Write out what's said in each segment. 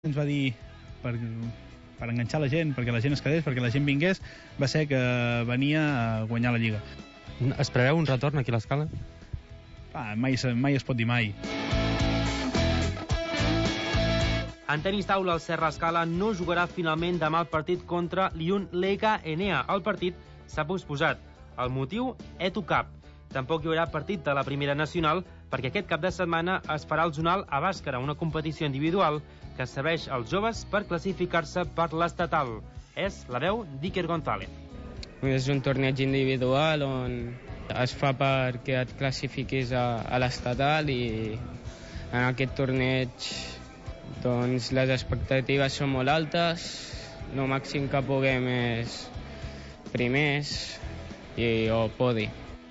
ens va dir per enganxar la gent, perquè la gent es quedés, perquè la gent vingués, va ser que venia a guanyar la Lliga. Es preveu un retorn aquí a l'Escala? Mai es pot dir mai. En tenis taula, el Serra Escala no jugarà finalment demà el partit contra l'Iun Lega Enea. El partit s'ha posposat. El motiu, Eto Cup. Tampoc hi haurà partit de la Primera Nacional perquè aquest cap de setmana es farà el zonal a Bàscara, una competició individual que serveix als joves per classificar-se per l'estatal. És la veu d'Iker González. És un torneig individual on es fa perquè et classifiquis a l'estatal i en aquest torneig doncs les expectatives són molt altes, el màxim que puguem és primers o podi.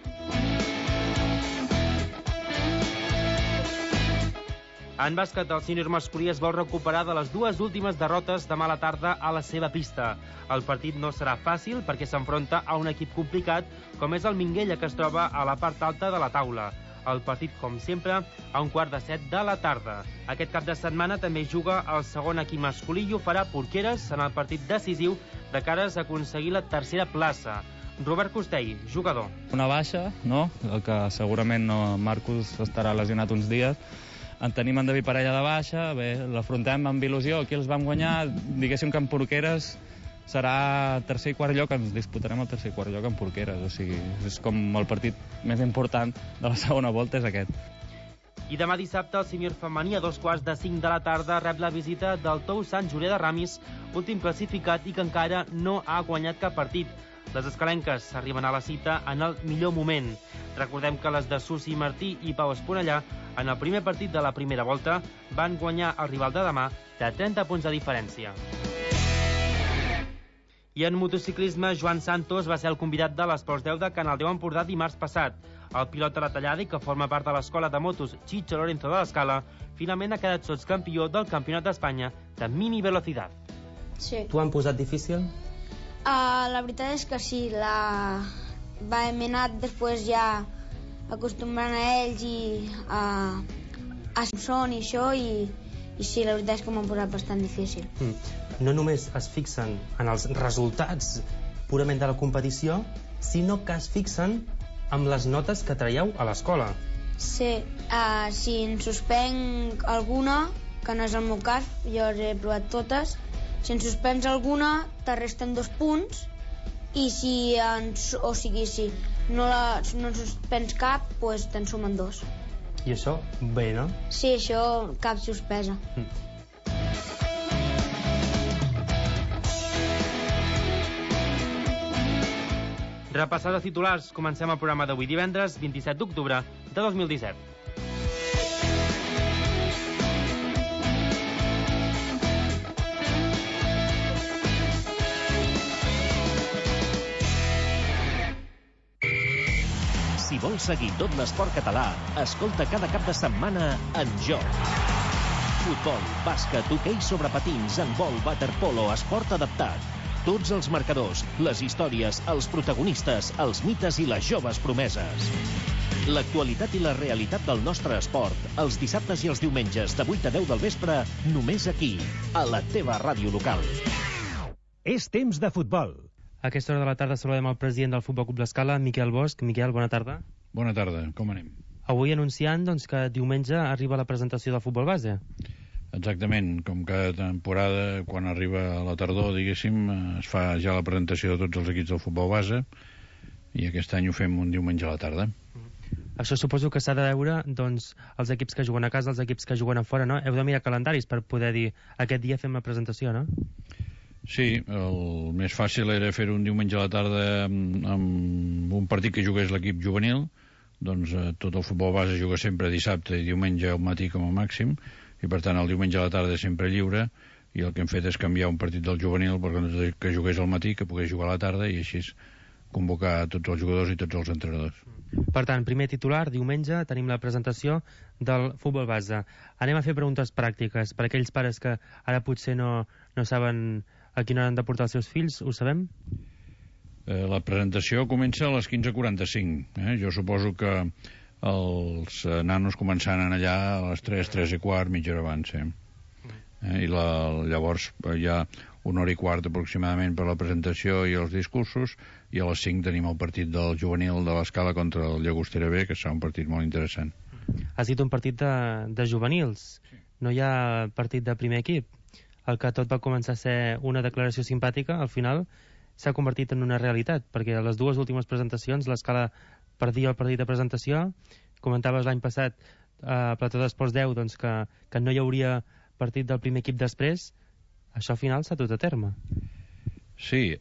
En bàsquet, el sènior masculí es vol recuperar de les dues últimes derrotes demà a la tarda a la seva pista. El partit no serà fàcil perquè s'enfronta a un equip complicat com és el Minguella, que es troba a la part alta de la taula. El partit, com sempre, a 6:45 de la tarda. Aquest cap de setmana també juga el segon equip masculí i ho farà Porqueres en el partit decisiu de cares a aconseguir la tercera plaça. Robert Costell, jugador. Una baixa, no? El que segurament no, Marcus estarà lesionat uns dies. En tenim en David Parella de baixa, bé, l'afrontem amb il·lusió, aquí els vam guanyar, diguéssim que en Porqueres serà tercer i quart lloc, ens disputarem el tercer i quart lloc en Porqueres, o sigui, és com el partit més important de la segona volta és aquest. I demà dissabte el sènior femení a 4:45 de la tarda rep la visita del Tou Sant Julià de Ramis, últim classificat i que encara no ha guanyat cap partit. Les escalenques arriben a la cita en el millor moment. Recordem que les de Susi Martí i Pau Esponellà en el primer partit de la primera volta van guanyar el rival de demà de 30 punts de diferència. I en motociclisme, Joan Santos va ser el convidat de l'Esports 10 de Canal 10 Empordà dimarts passat. El pilot de la tallada i que forma part de l'escola de motos Chicho Lorenzo de l'Escala finalment ha quedat sotscampió del Campionat d'Espanya de mini velocitat. Sí. T'ho han posat difícil? La veritat és que sí, m'he anat després ja acostumbrant a ells i a son i això i sí, la veritat és que m'han posat bastant difícil. No només es fixen en els resultats purament de la competició, sinó que es fixen amb les notes que traieu a l'escola. Sí, si en suspenc alguna, que no és el meu cas, jo he provat totes, si en suspens alguna te resten 2 punts i si no en suspens cap doncs te'n sumen 2. I això bé, no? Sí, això cap suspesa. Repassats els titulars, comencem el programa d'avui divendres 27 d'octubre de 2017. Si vols seguir tot l'esport català, escolta cada cap de setmana En Joc. Futbol, bàsquet, hoquei sobre patins, handbol, waterpolo, esport adaptat. Tots els marcadors, les històries, els protagonistes, els mites i les joves promeses. L'actualitat i la realitat del nostre esport, els dissabtes i els diumenges de 8 a 10 del vespre, només aquí, a la teva ràdio local. És temps de futbol. A aquesta hora de la tarda saludem el president del Futbol Club l'Escala, Miquel Bosch. Miquel, bona tarda. Bona tarda, com anem? Avui anunciant que diumenge arriba la presentació del futbol base. Exactament, com cada temporada, quan arriba a la tardor, diguéssim, es fa ja la presentació de tots els equips del futbol base i aquest any ho fem un diumenge a la tarda. Això suposo que s'ha de veure, doncs, els equips que juguen a casa, els equips que juguen a fora, no? Heu de mirar calendaris per poder dir aquest dia fem la presentació, no? Sí, el més fàcil era fer un diumenge a la tarda amb un partit que jugués l'equip juvenil, doncs tot el futbol base juga sempre dissabte i diumenge al matí com a màxim, i per tant el diumenge a la tarda és sempre lliure, i el que hem fet és canviar un partit del juvenil perquè que jugués al matí, que pogués jugar a la tarda, i així convocar tots els jugadors i tots els entrenadors. Per tant, primer titular, diumenge tenim la presentació del futbol base. Anem a fer preguntes pràctiques per aquells pares que ara potser no saben a quina hora han de portar els seus fills, ho sabem? La presentació comença a les 15:45. Jo suposo que els nanos començaran allà a les 3, 3 i quart, mitja hora abans. I llavors hi ha 1 hora i quart aproximadament per la presentació i els discursos, i a les 5 tenim el partit del juvenil de l'Escala contra el Llagostera B, que serà un partit molt interessant. Has dit un partit de juvenils, no hi ha partit de primer equip. El que tot va començar a ser una declaració simpàtica, al final s'ha convertit en una realitat, perquè a les 2 últimes presentacions l'Escala perdia el partit de presentació. Comentaves l'any passat a Plató d'Esports 10 doncs, que no hi hauria partit del primer equip després. Això al final s'ha dut a terme. Sí,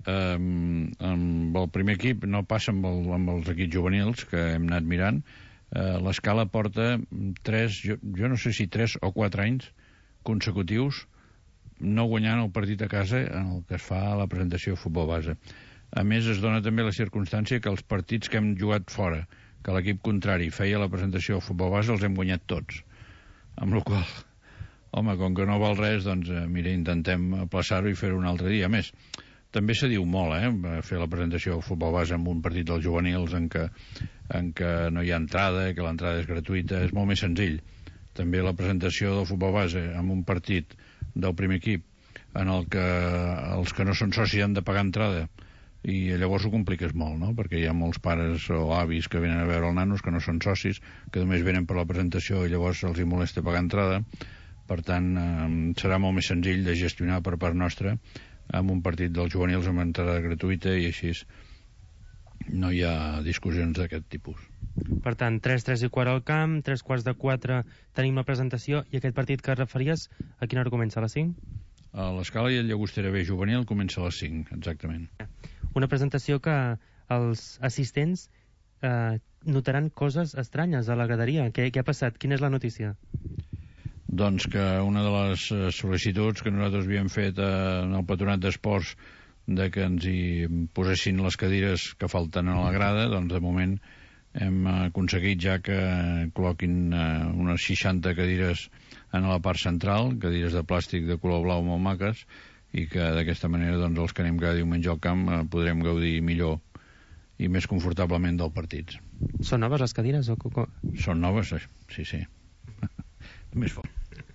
amb el primer equip no passa amb els equips juvenils que hem anat mirant. L'Escala porta 3, jo no sé si 3 o 4 anys consecutius no guanyant el partit a casa en el que es fa la presentació de futbol base. A més, es dona també la circumstància que els partits que hem jugat fora, que l'equip contrari feia la presentació de futbol base, els hem guanyat tots. Amb la qual cosa, home, com que no val res, doncs, mira, intentem aplaçar-ho i fer-ho un altre dia. A més, també se diu molt, fer la presentació de futbol base en un partit dels juvenils en què no hi ha entrada, que l'entrada és gratuïta, és molt més senzill. També la presentació del futbol base en un partit del primer equip en el que els que no són socis han de pagar entrada, i llavors ho compliques molt, no? Perquè hi ha molts pares o avis que venen a veure els nanos que no són socis, que només venen per la presentació i llavors els hi molesta pagar entrada. Per tant, serà molt més senzill de gestionar per part nostra amb un partit dels juvenils amb entrada gratuïta, i així no hi ha discussions d'aquest tipus. Per tant, 3 i quart al camp, 3:15 tenim la presentació, i aquest partit que referies, a quina hora comença? A les 5? A l'Escala i el Llagostera B juvenil comença a les 5, exactament. Una presentació que els assistents notaran coses estranyes a la graderia. Què ha passat? Quina és la notícia? Doncs que una de les sol·licituds que nosaltres havíem fet en el Patronat d'Esports de que ens hi posessin les cadires que falten a la grada, doncs de moment hem aconseguit ja que col·loquin unes 60 cadires en la part central, cadires de plàstic de color blau molt maques, i que d'aquesta manera doncs, els que anem cada diumenge al camp podrem gaudir millor i més confortablement del partit. Són noves les cadires? Són noves, sí. Més fort.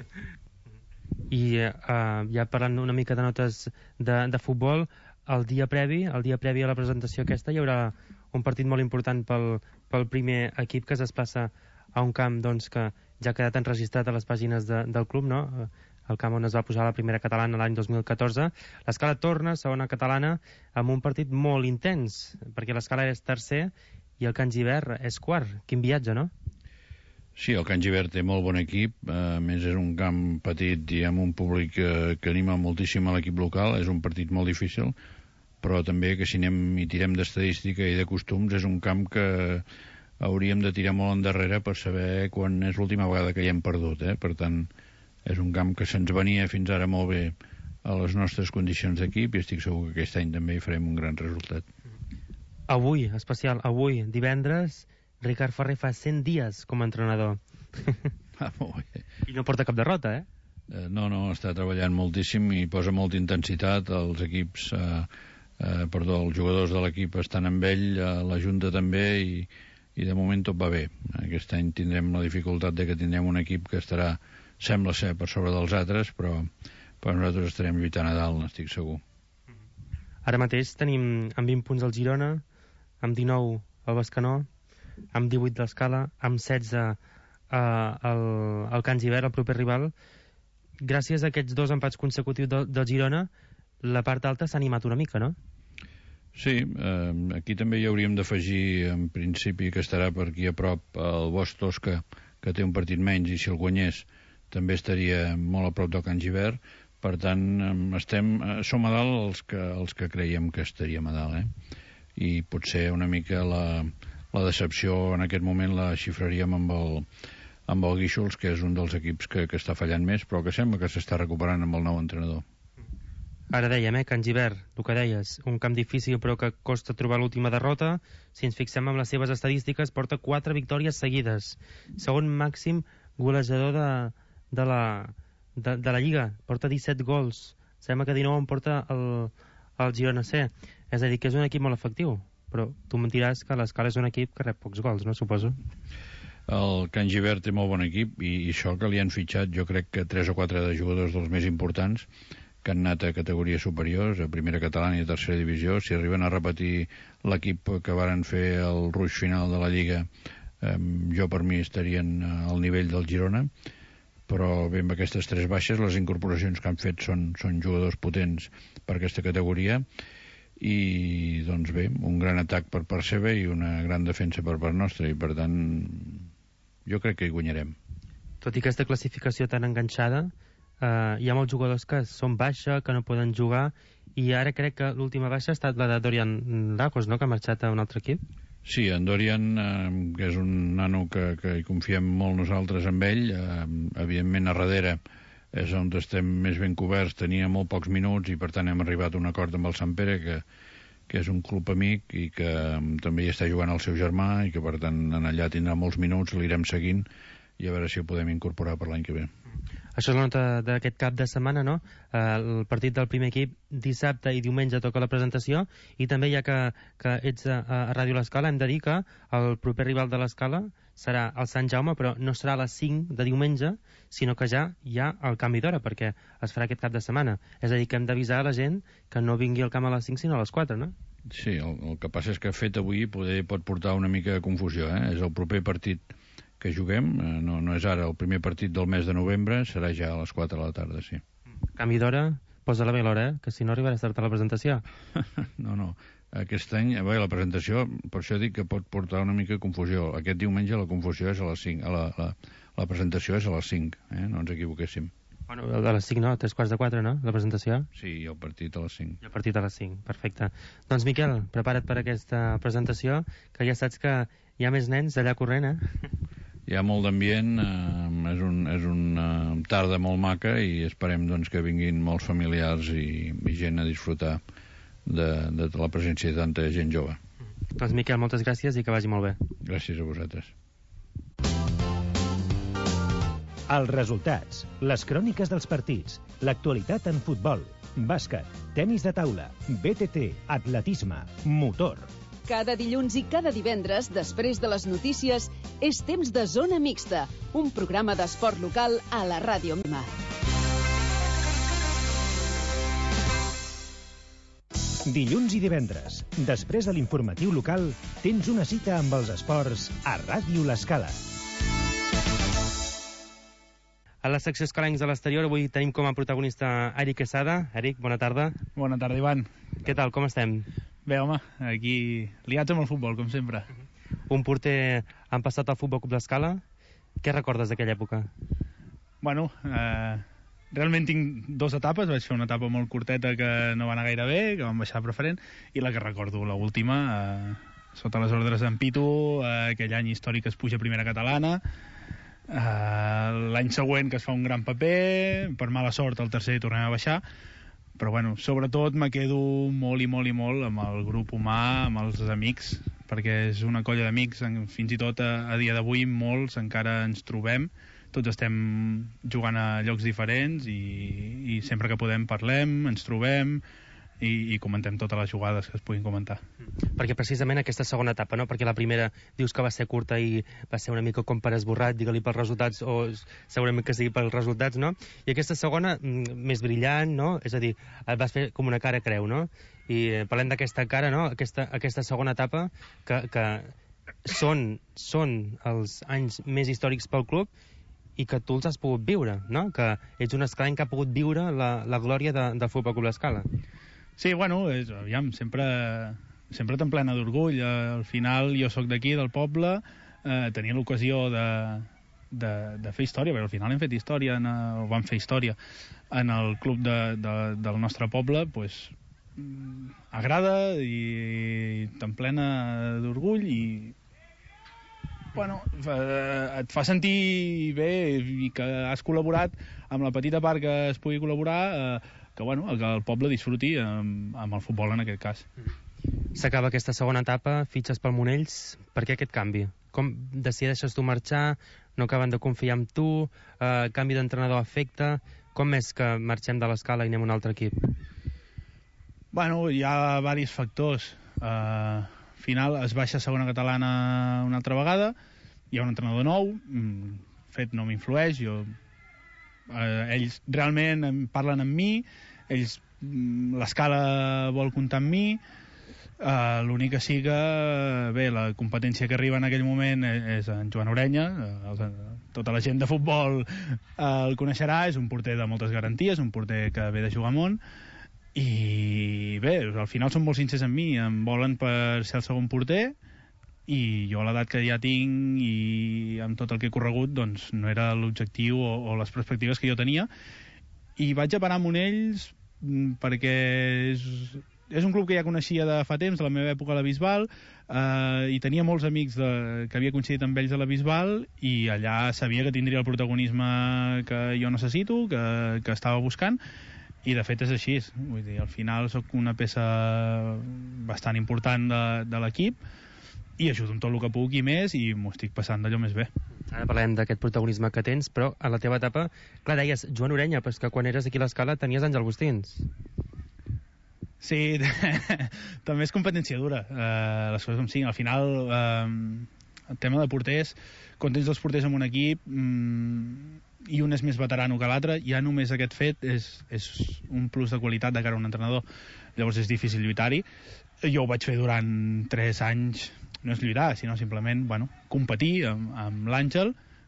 I ja parlant una mica de notes de futbol, el dia previ a la presentació aquesta hi haurà un partit molt important pel primer equip, que es passa a un camp doncs, que ja ha quedat enregistrat a les pàgines del club, no? El camp on es va posar la primera catalana l'any 2014. L'Escala torna, segona catalana, amb un partit molt intens, perquè l'Escala és tercer i el Can Gibert és quart. Quin viatge, no? Sí, el Can Gibert té molt bon equip, a més és un camp petit i amb un públic que anima moltíssim a l'equip local. És un partit molt difícil, però també que si anem i tirem d'estadística i de costums, és un camp que hauríem de tirar molt endarrere per saber quan és l'última vegada que hi hem perdut, Per tant, és un camp que se'ns venia fins ara molt bé a les nostres condicions d'equip, i estic segur que aquest any també hi farem un gran resultat. Avui, especial, avui, divendres, Ricard Ferrer fa 100 dies com a entrenador. Molt bé. I no porta cap derrota, No, està treballant moltíssim i posa molta intensitat. Els equips, els jugadors de l'equip estan amb ell, la Junta també, i de moment tot va bé. Aquest any tindrem la dificultat de que tindrem un equip que estarà, sembla ser, per sobre dels altres, però nosaltres estarem lluitant a dalt, n'estic segur. Ara mateix tenim amb 20 punts el Girona, amb 19 el Bescanó, amb 18 l'Escala, amb 16 el Can Gibert, el proper rival. Gràcies a aquests 2 empats consecutius del Girona, la part alta s'ha animat una mica, no? Sí, aquí també hi hauríem d'afegir, en principi, que estarà per aquí a prop el Bosch Tosca, que té un partit menys, i si el guanyés també estaria molt a prop del Can Gibert. Per tant, som a dalt els que creiem que estaríem a dalt, I potser una mica la decepció en aquest moment la xifraríem amb el Guíxols, que és un dels equips que està fallant més, però que sembla que s'està recuperant amb el nou entrenador. Ara dèiem, Can Gibert, el que deies, un camp difícil però que costa trobar l'última derrota. Si ens fixem en les seves estadístiques, porta 4 victòries seguides. Segon màxim golejador de la Lliga, porta 17 gols. Sembla que 19 en porta el Girona C. És a dir, que és un equip molt efectiu, però tu em diràs que l'Escala és un equip que rep pocs gols, no? Suposo. El Can Givert té molt bon equip i això que li han fitxat, jo crec que 3 o 4 de jugadors dels més importants que han anat a categories superiors, a primera catalana i a tercera divisió. Si arriben a repetir l'equip que varen fer el ruix final de la Lliga, jo per mi estarien al nivell del Girona, però bé, amb aquestes 3 baixes les incorporacions que han fet són jugadors potents per aquesta categoria i doncs bé, un gran atac per part seva i una gran defensa per part nostra i per tant jo crec que hi guanyarem. Tot i aquesta classificació tan enganxada, hi ha molts jugadors que són baixa, que no poden jugar, i ara crec que l'última baixa ha estat la de Dorian Lagos, no?, que ha marxat a un altre equip. Sí, en Dorian, que és un nano que hi confiem molt nosaltres amb ell, evidentment a darrere és on estem més ben coberts, tenia molt pocs minuts i per tant hem arribat a un acord amb el Sant Pere, que és un club amic i que també hi està jugant el seu germà i que per tant en allà tindrà molts minuts, l'irem seguint i a veure si ho podem incorporar per l'any que ve. Això és la nota d'aquest cap de setmana, no? El partit del primer equip dissabte i diumenge toca la presentació, i també ja que ets a Ràdio L'Escala hem de dir que el proper rival de l'Escala serà el Sant Jaume, però no serà a les 5 de diumenge, sinó que ja hi ha el canvi d'hora, perquè es farà aquest cap de setmana. És a dir, que hem d'avisar a la gent que no vingui al camp a les 5 sinó a les 4, no? Sí, el que passa és que fet avui pot portar una mica de confusió, És el proper partit que juguem, no és ara, el primer partit del mes de novembre serà ja a les 4 de la tarda, sí. Canvi d'hora, posa-la bé l'hora, que si no arribaràs tard a la presentació. No, aquest any, bé, la presentació, per això dic que pot portar una mica de confusió. Aquest diumenge la confusió és a les 5, la presentació és a les 5, no ens equivoquéssim. Bueno, a les 5 no, 3:45, no?, la presentació? Sí, i el partit a les 5. I el partit a les 5, perfecte. Doncs Miquel, prepara't per aquesta presentació, que ja saps que hi ha més nens allà corrent, Hi ha molt d'ambient, és una tarda molt maca i esperem doncs, que vinguin molts familiars i gent a disfrutar de la presència de tanta gent jove. Doncs Miquel, moltes gràcies i que vagi molt bé. Gràcies a vosaltres. Els resultats, les cròniques dels partits, l'actualitat en futbol, bàsquet, tenis de taula, BTT, atletisme, motor. Cada dilluns i cada divendres, després de les notícies, és temps de Zona Mixta, un programa d'esport local a la Ràdio Mar. Dilluns i divendres, després de l'informatiu local, tens una cita amb els esports a Ràdio L'Escala. A la secció Escalencs de l'exterior avui tenim com a protagonista Eric Quesada. Eric, bona tarda. Bona tarda, Ivan. Què tal, com estem? Bé, home, aquí liats amb el futbol, com sempre. Un porter han passat al Futbol Club L'Escala. Què recordes d'aquella època? Bueno, realment tinc 2 etapes. Vaig fer una etapa molt curteta que no va anar gaire bé, que vam baixar preferent, i la que recordo, l'última, sota les ordres d'en Pitu, aquell any històric que es puja a primera catalana, l'any següent que es fa un gran paper, per mala sort el tercer tornem a baixar, però bueno, sobretot me quedo molt i molt i molt amb el grup humà, amb els amics, perquè és una colla d'amics, fins i tot a dia d'avui molts encara ens trobem, tots estem jugant a llocs diferents i sempre que podem parlem, ens trobem i comentem totes les jugades que es puguin comentar. Perquè precisament aquesta segona etapa, no? Perquè la primera dius que va ser curta i va ser una mica com per esborrat, digue-li pels resultats, o segurament que sigui pels resultats, no? I aquesta segona, més brillant, no? És a dir, vas fer com una cara creu, no? I parlem d'aquesta cara, no? Aquesta segona etapa que són els anys més històrics pel club i que tu els has pogut viure, no? Que ets un escalenc que ha pogut viure la glòria del Futbol Club L'Escala. Sí, bueno, aviam, sempre te'n plena d'orgull. Al final jo sóc d'aquí, del poble, tenia l'ocasió de fer història, perquè al final hem fet història, o vam fer història en el club del nostre poble, doncs agrada i te'n plena d'orgull i bueno, et fa sentir bé i que has col·laborat amb la petita part que es pugui col·laborar, que el poble disfruti amb el futbol en aquest cas. S'acaba aquesta segona etapa, fitxes pel Monells. Per què aquest canvi? Com decideixes tu marxar? No acaben de confiar en tu? Canvi d'entrenador afecta? Com és que marxem de l'Escala i anem a un altre equip? Bueno, hi ha diversos factors. Al final es baixa a segona catalana una altra vegada hi ha un entrenador nou, fet no m'influeix, ells realment em parlen amb mi, ells l'escala vol comptar amb mi, l'únic que sí que bé, la competència que arriba en aquell moment és en Joan Orenya, tota la gent de futbol el coneixerà, és un porter de moltes garanties, un porter que ve de jugar a món, i bé, al final són molt sincers amb mi, em volen per ser el segon porter, i jo a l'edat que ja tinc i amb tot el que he corregut, doncs no era l'objectiu o les perspectives que jo tenia, i vaig a parar amb ells perquè és un club que ja coneixia de fa temps, de la meva època a la Bisbal, i tenia molts amics que havia coincidit amb ells a la Bisbal, i allà sabia que tindria el protagonisme que jo necessito, que estava buscant, i de fet és així. Vull dir, al final sóc una peça bastant important de l'equip, i ajudo amb tot el que puc i més, i m'ho estic passant d'allò més bé. Ara parlem d'aquest protagonisme que tens, però a la teva etapa, clar, deies Joan Orenya, però és que quan eres aquí a l'Escala tenies Àngel Bustins. Sí, també és competència dura, les coses com siguin. Al final, el tema de porters, quan tens dos porters en un equip i un és més veterano que l'altre, ja només aquest fet és un plus de qualitat de cara a un entrenador. Llavors és difícil lluitar-hi. Jo ho vaig fer durant 3 anys, no és lluitar, sinó simplement competir amb l'Àngel,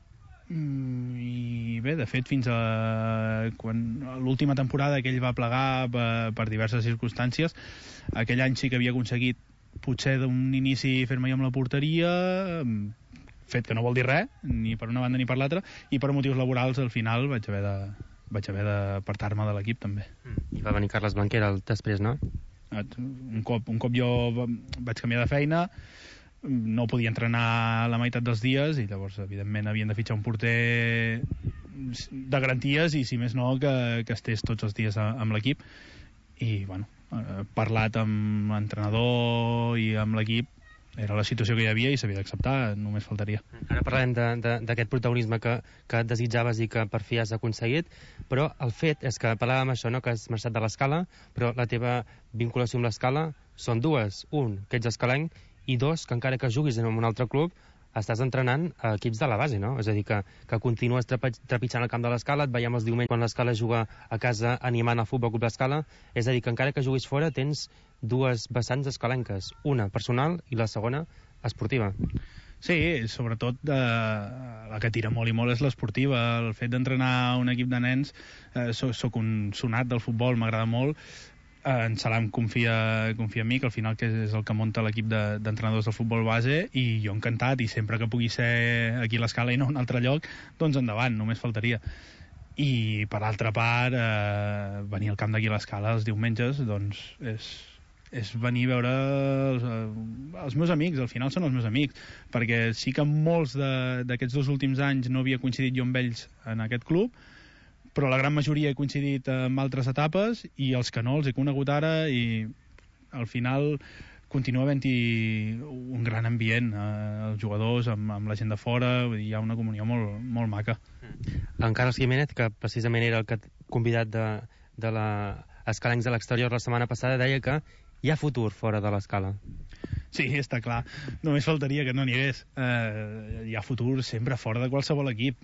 i bé, de fet, fins a l'última temporada que ell va plegar per diverses circumstàncies, aquell any sí que havia aconseguit potser d'un inici fer-me jo amb la porteria, fet que no vol dir res, ni per una banda ni per l'altra, i per motius laborals al final vaig haver d'apartar-me de l'equip també. I va venir Carles Blanquera després, no? Un cop jo vaig canviar de feina, no podia entrenar la meitat dels dies, i llavors evidentment havien de fitxar un porter de garanties, i si més no que estés tots els dies amb l'equip, i bueno, parlat amb l'entrenador i amb l'equip, era la situació que hi havia i s'havia d'acceptar, només faltaria. Ara parlem d'aquest protagonisme que desitjaves i que per fi has aconseguit, però el fet és que parlàvem això, no? Que has marxat de l'Escala, però la teva vinculació amb l'Escala són dues. Un, que ets escalenc, i dos, que encara que juguis en un altre club, estàs entrenant a equips de la base, no? És a dir, que continues trepitjant el camp de l'Escala, et veiem els diumenges quan l'Escala juga a casa animant el Futbol Club l'Escala, és a dir, que encara que juguis fora tens dues vessants escalenques, una personal i la segona esportiva. Sí, sobretot la que tira molt i molt és l'esportiva. El fet d'entrenar un equip de nens, soc un sonat del futbol, m'agrada molt. En Salam confia en mi, que al final que és el que munta l'equip d'entrenadors del futbol base, i jo encantat, i sempre que pugui ser aquí a l'Escala i no a un altre lloc, doncs endavant, només faltaria. I per altra part, venir al camp d'aquí a l'Escala els diumenges, doncs és venir a veure els meus amics, al final són els meus amics, perquè sí que molts d'aquests 2 últims anys no havia coincidit jo amb ells en aquest club, però la gran majoria he coincidit amb altres etapes, i els que no els he conegut ara, i al final continua havent-hi un gran ambient, els jugadors amb la gent de fora, vull dir, hi ha una comunió molt, molt maca. En Carles Jiménez, que precisament era el convidat de l'Escalencs de l'exterior la setmana passada, deia que hi ha futur fora de l'Escala. Sí, està clar. Només faltaria que no n'hi hagués. Hi ha futur sempre fora de qualsevol equip.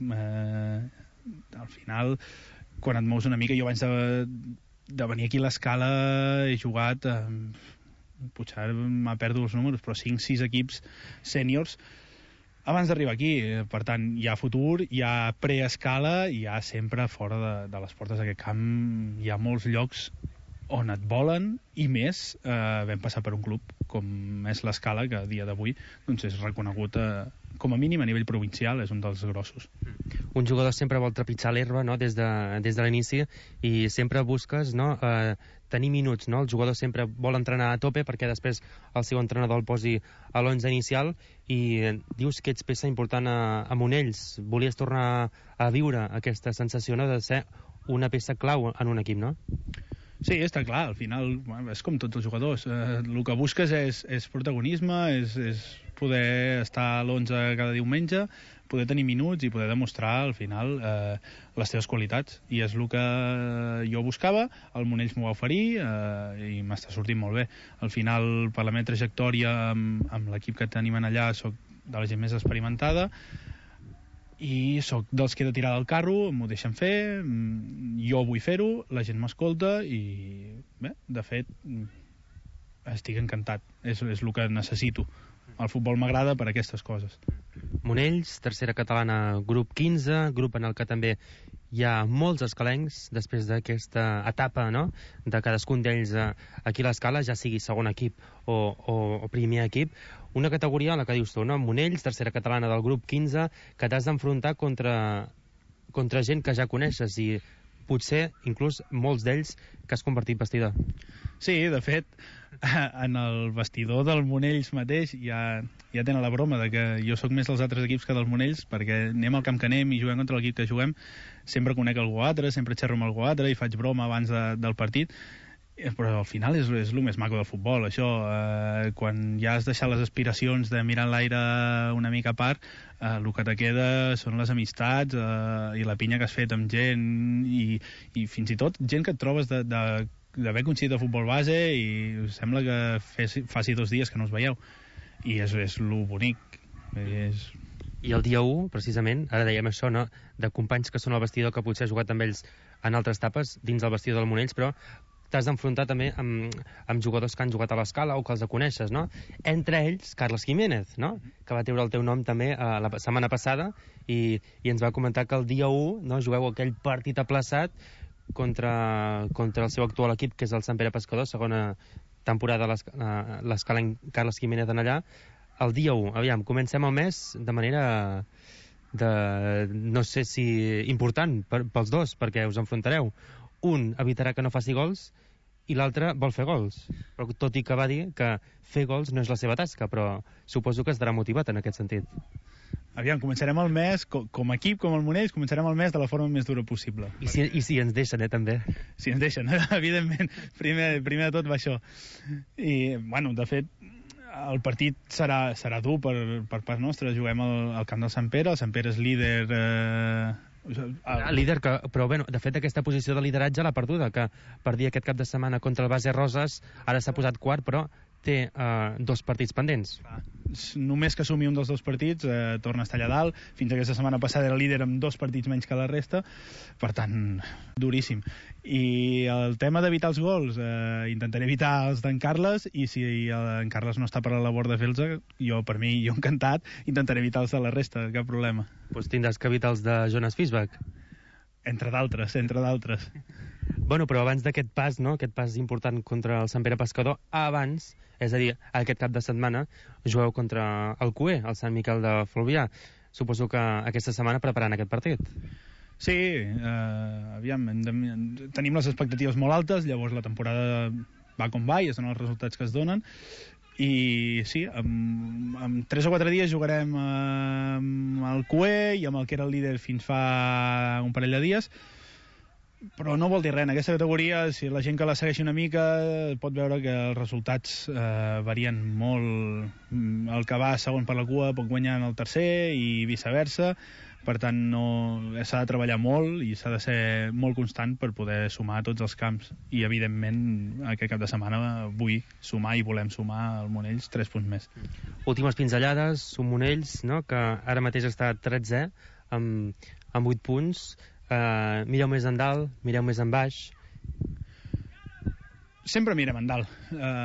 Al final, quan et mous una mica, jo abans de venir aquí a l'Escala he jugat, potser m'ha perdut els números, però 5-6 equips sèniors abans d'arribar aquí. Per tant, hi ha futur, hi ha preescala, i hi ha sempre fora de les portes d'aquest camp, hi ha molts llocs on et volen, i més vam passar per un club com és l'Escala, que a dia d'avui doncs és reconegut com a mínim a nivell provincial, és un dels grossos. Un jugador sempre vol trepitjar l'herba, no? des de l'inici, i sempre busques, no? Tenir minuts, no? El jugador sempre vol entrenar a tope perquè després el seu entrenador el posi a l'11 inicial, i dius que ets peça important a Monells. Volies tornar a viure aquesta sensació, no? De ser una peça clau en un equip, no? Sí, està clar, al final és com tots els jugadors, el que busques és protagonisme, és poder estar a l'11 cada diumenge, poder tenir minuts i poder demostrar al final les teves qualitats, i és el que jo buscava. El Monells m'ho va oferir i m'està sortint molt bé. Al final, per la meva trajectòria amb l'equip que tenim allà, soc de la gent més experimentada, i sóc dels que he de tirar del carro, m'ho deixen fer, jo vull fer-ho, la gent m'escolta i, bé, de fet, estic encantat. És el que necessito. El futbol m'agrada per aquestes coses. Monells, tercera catalana, grup 15, grup en el que també hi ha molts escalencs després d'aquesta etapa, no?, de cadascun d'ells aquí a l'escala, ja sigui segon equip o primer equip. Una categoria en la que dius tu, no?, Monells, tercera catalana del grup 15, que t'has d'enfrontar contra gent que ja coneixes i potser inclús molts d'ells que has convertit vestidor. Sí, de fet, en el vestidor del Monells mateix ja tenen la broma de que jo sóc més dels altres equips que dels Monells, perquè anem al camp que anem i juguem contra l'equip que juguem, sempre conec algú altre, sempre xerro amb algú altre i faig broma abans del partit, però al final és el més maco del futbol, això. Quan ja has deixat les aspiracions de mirar l'aire una mica a part, el que te queda són les amistats i la pinya que has fet amb gent i fins i tot gent que et trobes d'haver coincidit a futbol base i sembla que faci 2 dies que no us veieu, i és lo bonic. I el dia 1, precisament, ara dèiem això, no?, de companys que són al vestidor, que potser has jugat amb ells en altres etapes dins del vestidor del Monells, però t'has d'enfrontar també amb jugadors que han jugat a l'escala o que els coneixes, no? Entre ells, Carles Jiménez, no?, que va treure el teu nom també la setmana passada i ens va comentar que el dia 1, no?, jugueu aquell partit aplaçat contra el seu actual equip, que és el Sant Pere Pescador, segona temporada a l'escala en Carles Jiménez en allà. El dia 1, aviam, comencem el mes de manera no sé si important pels dos, perquè us enfrontareu. Un evitarà que no faci gols i l'altre vol fer gols, però tot i que va dir que fer gols no és la seva tasca, però suposo que estarà motivat en aquest sentit. Aviam, començarem el mes, com a equip, com el Monells, començarem el mes de la forma més dura possible. I si ens deixen, també. Si ens deixen, evidentment. Primer de tot va això. I, bueno, de fet, el partit serà dur per part nostra. Juguem al camp del Sant Pere. El Sant Pere és líder... líder, però bueno, de fet aquesta posició de lideratge l'ha perduda, que perdia aquest cap de setmana contra el Base Roses, ara s'ha posat quart, però té 2 partits pendents. Només que sumi un dels 2 partits torna a estar allà dalt. Fins aquesta setmana passada era líder amb 2 partits menys que la resta, per tant, duríssim. I el tema d'evitar els gols, intentaré evitar els d'en Carles, i si en Carles no està per la labor de fer-los, jo encantat, intentaré evitar els de la resta, cap problema. Doncs tindràs que evitar els de Jonas Fisbach. Entre d'altres. Bueno, però abans d'aquest pas, no?, aquest pas important contra el Sant Pere Pescador, abans, és a dir, aquest cap de setmana, jugueu contra el CUE, el Sant Miquel de Fluvià. Suposo que aquesta setmana preparant aquest partit. Sí, aviam, tenim les expectatives molt altes, llavors la temporada va com va i es donen els resultats que es donen, i sí, en 3 o 4 dies jugarem amb el CUE i amb el que era el líder fins fa un parell de dies, però no vol dir res. En aquesta categoria, si la gent que la segueixi una mica pot veure que els resultats varien molt. El que va segon per la cua pot guanyar en el tercer i viceversa. Per tant, s'ha de treballar molt i s'ha de ser molt constant per poder sumar a tots els camps. I, evidentment, aquest cap de setmana vull sumar i volem sumar al Monells 3 punts més. Últimes pinzellades, un Monells, no?, que ara mateix està 13è, amb 8 punts. Mireu més en dalt, mireu més en baix. Sempre mirem en dalt.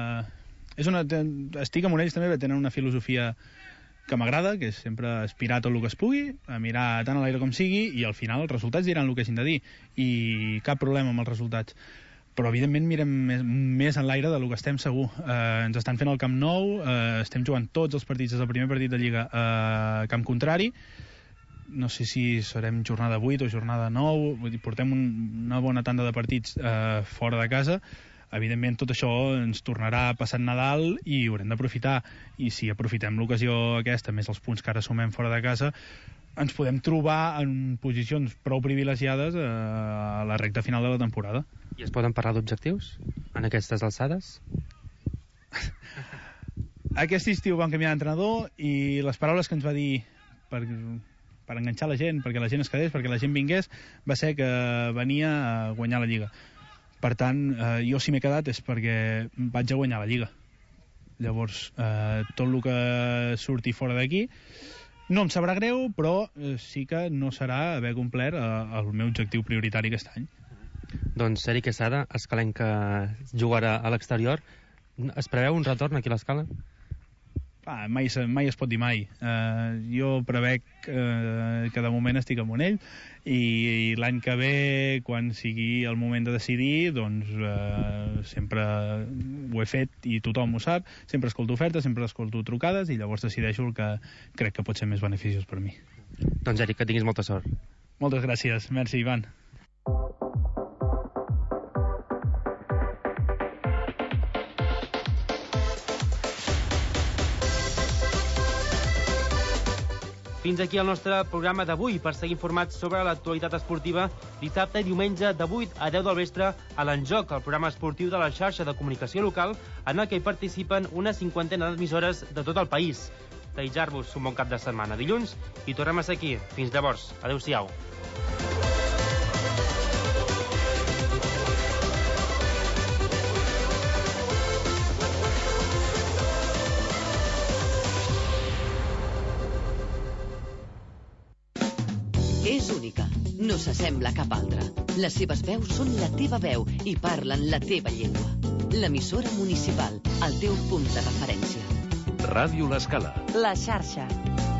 Estic a Monells també, tenen una filosofia que m'agrada, que és sempre aspirar tot el que es pugui, a mirar tant a l'aire com sigui, i al final els resultats diran el que hagin de dir, i cap problema amb els resultats. Però evidentment mirem més en l'aire del que estem segur. Ens estan fent el Camp Nou, estem jugant tots els partits des del primer partit de Lliga a camp contrari. No sé si serem jornada 8 o jornada 9, vull dir, portem una bona tanda de partits fora de casa. Evidentment tot això ens tornarà passat Nadal i haurem d'aprofitar, i si aprofitem l'ocasió aquesta, més els punts que ara sumem fora de casa, ens podem trobar en posicions prou privilegiades a la recta final de la temporada. I es poden parlar d'objectius en aquestes alçades? Aquest estiu vam canviar d'entrenador i les paraules que ens va dir per enganxar la gent, perquè la gent es quedés, perquè la gent vingués, va ser que venia a guanyar la Lliga. Per tant, jo si m'he quedat és perquè vaig a guanyar la Lliga. Llavors, tot el que surti fora d'aquí no em sabrà greu, però sí que no serà haver complert el meu objectiu prioritari aquest any. Doncs Eric Quesada, escalenc que jugarà a l'exterior. Es preveu un retorn aquí a l'Escala? Mai es pot dir mai. Jo prevec que de moment estic amb ell i l'any que ve, quan sigui el moment de decidir, doncs sempre ho he fet i tothom ho sap, sempre escolto ofertes, sempre escolto trucades i llavors decideixo el que crec que pot ser més beneficiós per mi. Doncs Eric, que tinguis molta sort. Moltes gràcies. Merci, Ivan. Fins aquí el nostre programa d'avui. Per seguir informats sobre l'actualitat esportiva, dissabte i diumenge de 8 a 10 del vespre a l'Enjoc, el programa esportiu de la xarxa de comunicació local, en el que hi participen una 50ena d'emissores de tot el país. Desitjar-vos un bon cap de setmana. Dilluns i tornem a ser aquí. Fins llavors. Adéu-siau. És única, no s'assembla a cap altra. Les seves veus són la teva veu i parlen la teva llengua. L'emissora municipal, el teu punt de referència. Ràdio L'Escala. La xarxa.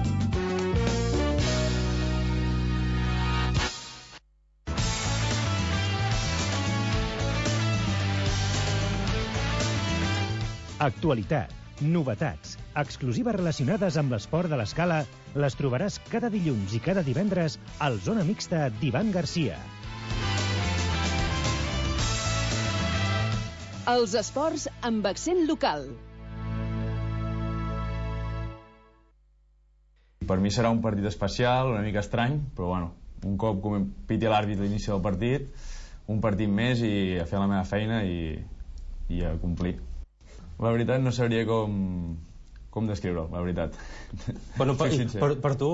Actualitat, novetats, exclusives relacionades amb l'esport de l'Escala les trobaràs cada dilluns i cada divendres al Zona Mixta d'Ivan Garcia. Els esports amb accent local. Per mi serà un partit especial, una mica estrany, però bueno, un cop com piti l'àrbit a l'inici del partit, un partit més i a fer la meva feina i a complir. La veritat no sabria com descriure-ho, la veritat. Bueno, per tu,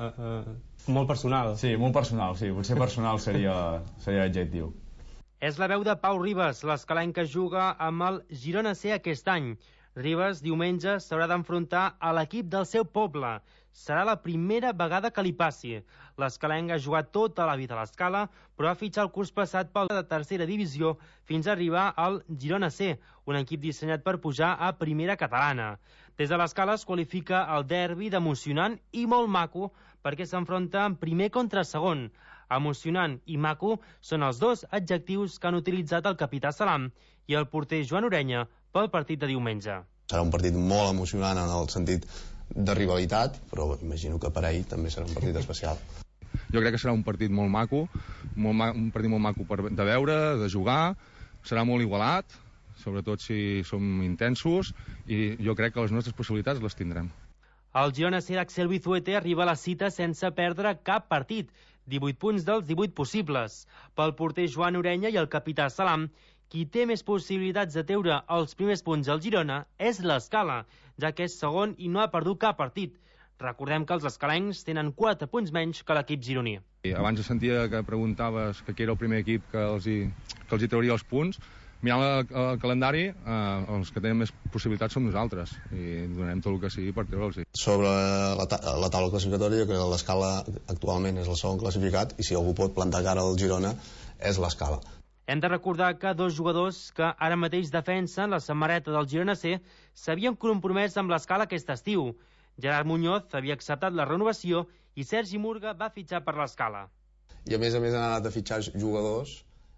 molt personal. Sí, molt personal, sí. Potser personal seria l'adjectiu. És la veu de Pau Ribas, l'escalenc que juga amb el Girona C aquest any. Ribas diumenge s'haurà d'enfrontar a l'equip del seu poble. Serà la primera vegada que li passi. L'escalenc ha jugat tota la vida a l'Escala, però ha fitxat el curs passat pel de tercera divisió fins a arribar al Girona C, un equip dissenyat per pujar a primera catalana. Des de l'Escala es qualifica el derbi d'emocionant i molt maco perquè s'enfronta en primer contra segon. Emocionant i maco són els dos adjectius que han utilitzat el capità Salam i el porter Joan Orenya pel partit de diumenge. Serà un partit molt emocionant en el sentit de rivalitat, però imagino que per ell també serà un partit especial. Jo crec que serà un partit molt maco, un partit molt maco de veure, de jugar, serà molt igualat, sobretot si som intensos, i jo crec que les nostres possibilitats les tindrem. El Girona C d'Axel Bizuete arriba a la cita sense perdre cap partit, 18 punts dels 18 possibles. Pel porter Joan Orenya i el capità Salam, qui té més possibilitats de treure els primers punts al Girona és l'Escala, ja que és segon i no ha perdut cap partit. Recordem que els escalencs tenen 4 punts menys que l'equip gironí. Abans sentia que preguntaves que qui era el primer equip que els hi trauria els punts. Mirant el calendari, els que tenen més possibilitats som nosaltres i donarem tot el que sigui per treure'ls. Sobre la taula classificatòria, que l'Escala actualment és el segon classificat i si algú pot plantar cara al Girona és l'Escala. Hem de recordar que dos jugadors que ara mateix defensen la samarreta del Girona C s'havien compromès amb l'Escala aquest estiu. Gerard Muñoz havia acceptat la renovació i Sergi Murga va fitxar per l'Escala. I a més han anat a fitxar jugadors.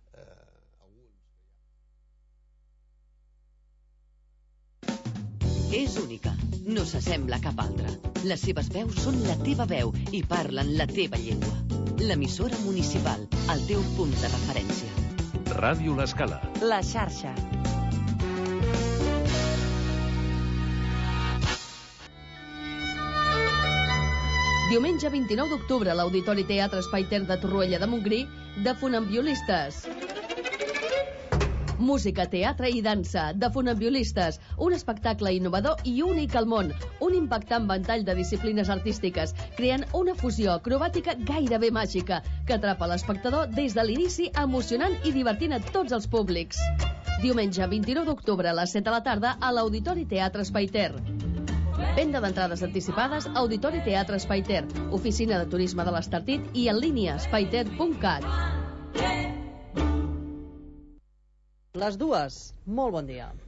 És única, no s'assembla a cap altra. Les seves veus són la teva veu i parlen la teva llengua. L'emissora municipal, el teu punt de referència. Ràdio L'Escala. La xarxa. Diumenge 29 d'octubre a l'Auditori Teatre Espai Ter de Torroella de Montgrí, de Funambiolistes. Música, teatre i dansa, de Funambiolistes, un espectacle innovador i únic al món, un impactant ventall de disciplines artístiques, creant una fusió acrobàtica gairebé màgica, que atrapa l'espectador des de l'inici, emocionant i divertint a tots els públics. Diumenge 29 d'octubre a les 7 de la tarda a l'Auditori Teatre Espai Ter. Venda d'entrades anticipades Auditori Teatre Espai Ter, oficina de turisme de l'Estartit i en línia espaiter.cat. Les dues, molt bon dia.